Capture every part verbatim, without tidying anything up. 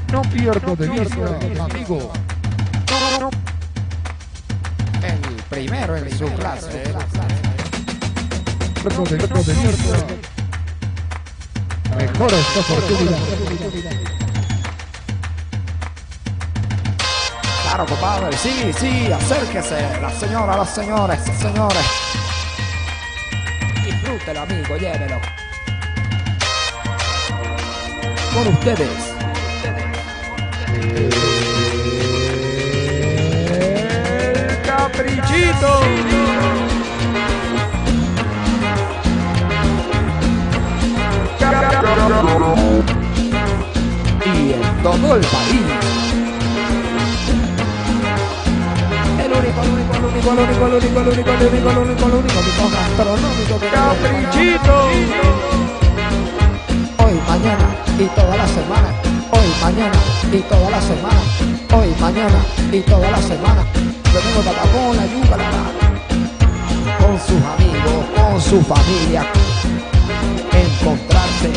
No pierdo de vista, amigo. El primero en su clase. No pierdo de vista. Mejor esta oportunidad. Claro, compadre, sí, sí, acérquese. La señora, los señores, señores. Disfrútelo, amigo, llévelo. Con ustedes. El Caprichito. Y en todo el país. El único, el único, el único, el único, el único, el único, el único, el único, el único, único gastronómico que Caprichito. hoy, mañana y toda la semana. Hoy, mañana y toda la semana. Hoy, mañana y toda la semana. Tenemos Patacón, la yuca, la mano. Con sus amigos, con su familia. Encontrarse.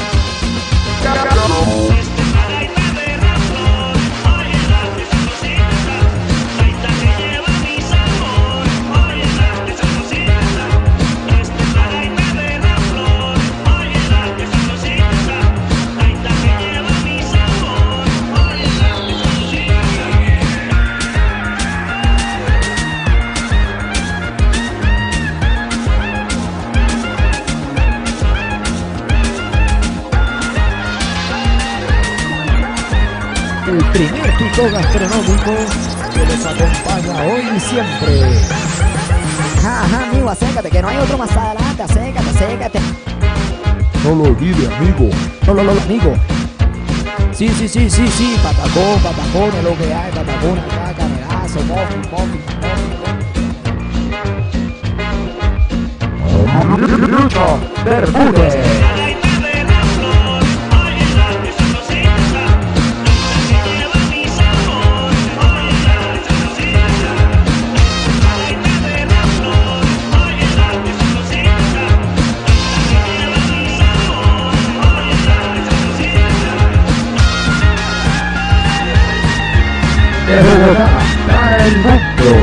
El primer pico gastronómico que les acompaña hoy y siempre. Ajá, ajá, amigo, acércate, que no hay otro más adelante. Acércate, acércate. No lo olvide, amigo. No, no, no, amigo. Sí, sí, sí, sí, sí. Patacón, patacón, es lo que hay. Patacón, acá, canelazo, muffin, muffin, muffin. Lucho Bermúdez. De Bogotá para el mundo.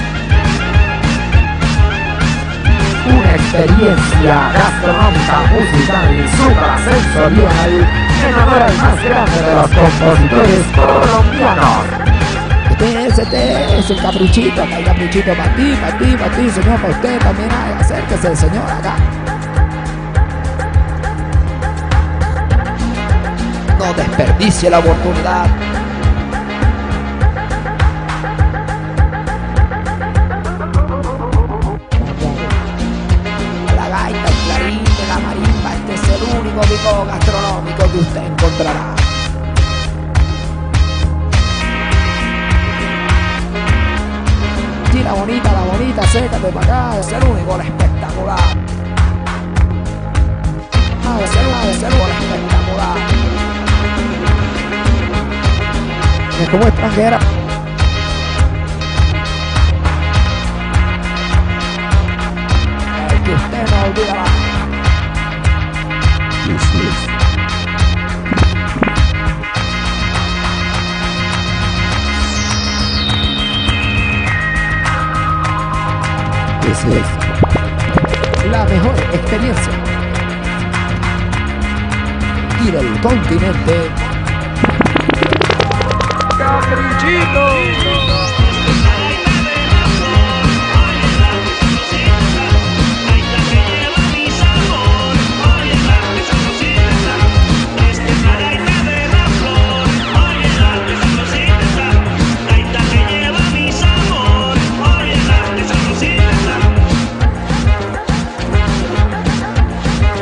Una experiencia gastronómica, musical y suprasensorial en honor al más grande de los compositores colombianos. Este es, este es el Caprichito, acá hay Caprichito para ti, para ti, para ti, señor, para usted también hay. Acérquese, señor, acá. No desperdicie la oportunidad. Pico gastronómico que usted encontrará. Sí, la bonita, la bonita, acércate para acá, es el único, la espectacular. Ah, es el único, es el único, la espectacular. Es como extranjera. El que usted no olvidará. Esa es la mejor experiencia. Ir al continente. Caprichito.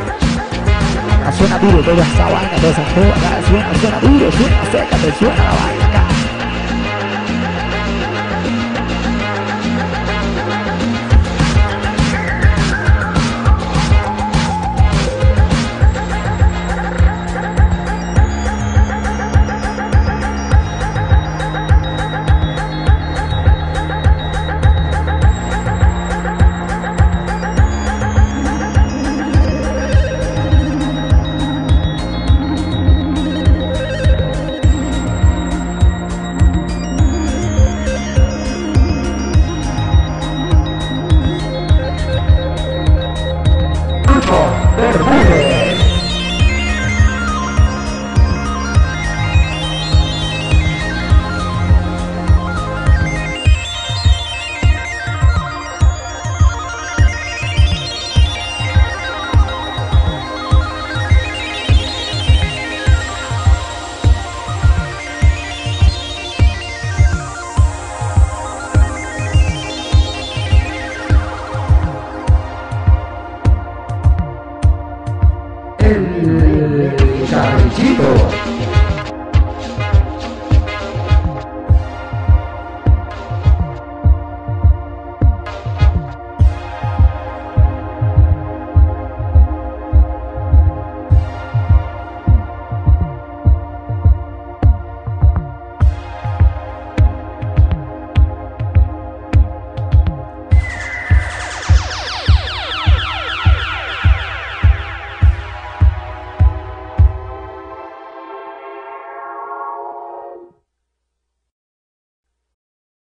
Suena duro toda esa vaina, toda esa joda, suena, suena duro, suena, acércate, suena la vaina.